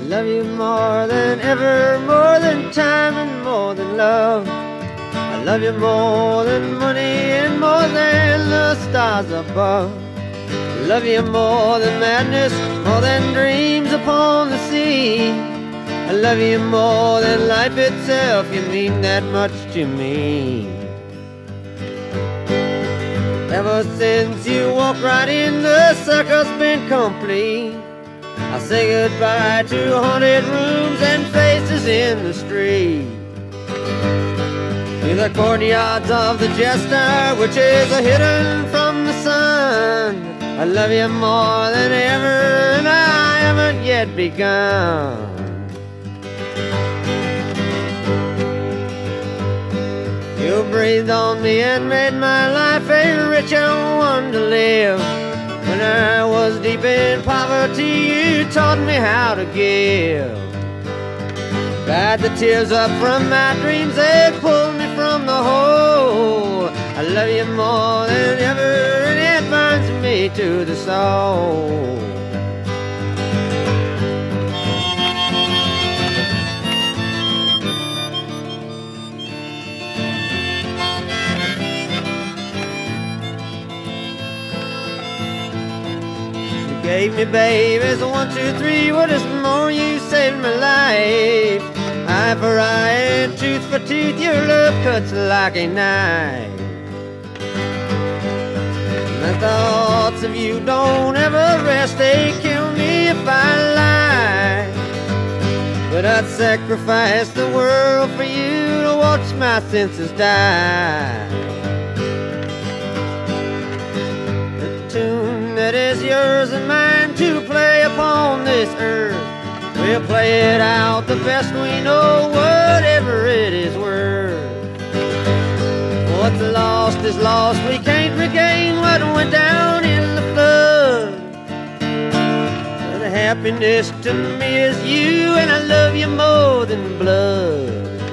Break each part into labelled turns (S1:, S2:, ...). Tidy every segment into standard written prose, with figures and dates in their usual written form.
S1: love you more than ever, more than time and more than love. I love you more than money and more than the stars above. I love you more than madness, more than dreams upon the sea. I love you more than life itself, you mean that much to me. Ever since you walked right in, the circle's been complete. I say goodbye to haunted rooms and faces in the street, to the courtyards of the jester, which is hidden from the sun. I love you more than ever, and I haven't yet begun. You breathed on me and made my life a richer one to live. When I was deep in poverty, you taught me how to give. Dried the tears up from my dreams, they pulled me from the hole. I love you more than ever, and it burns me to the soul. Gave me babies, 1, 2, 3, what is more, you saved my life. Eye for eye and tooth for tooth, your love cuts like a knife. My thoughts of you don't ever rest, they kill me if I lie. But I'd sacrifice the world for you to watch my senses die. The tune that is yours and mine to play upon this earth, we'll play it out the best we know, whatever it is worth. What's lost is lost, we can't regain what went down in the flood. The happiness to me is you, and I love you more than blood.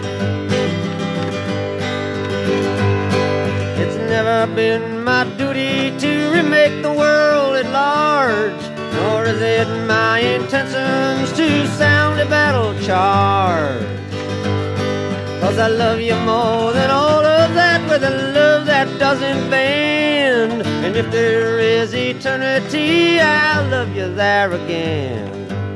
S1: It's never been my duty to remake the world at large, nor is it my intentions to sound a battle charge. 'Cause I love you more than all of that, with a love that doesn't bend. And if there is eternity, I'll love you there again.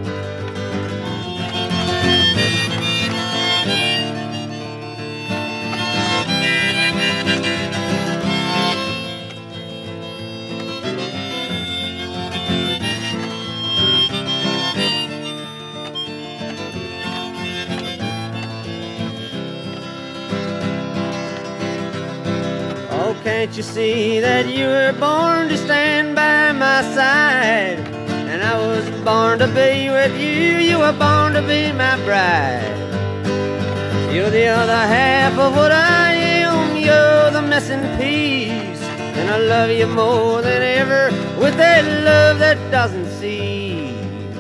S1: Can't you see that you were born to stand by my side? And I was born to be with you, you were born to be my bride. You're the other half of what I am, you're the missing piece. And I love you more than ever, with that love that doesn't cease.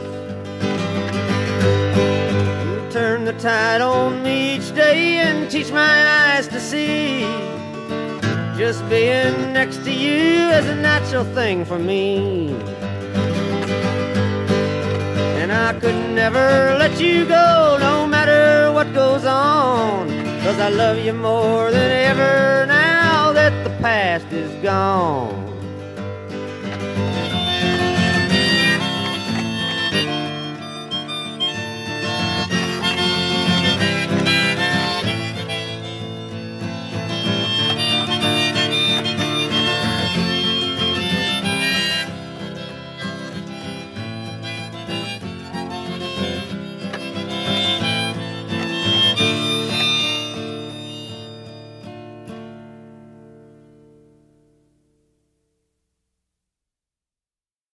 S1: You turn the tide on me each day and teach my eyes to see. Just being next to you is a natural thing for me. And I could never let you go, no matter what goes on. 'Cause I love you more than ever now that the past is gone.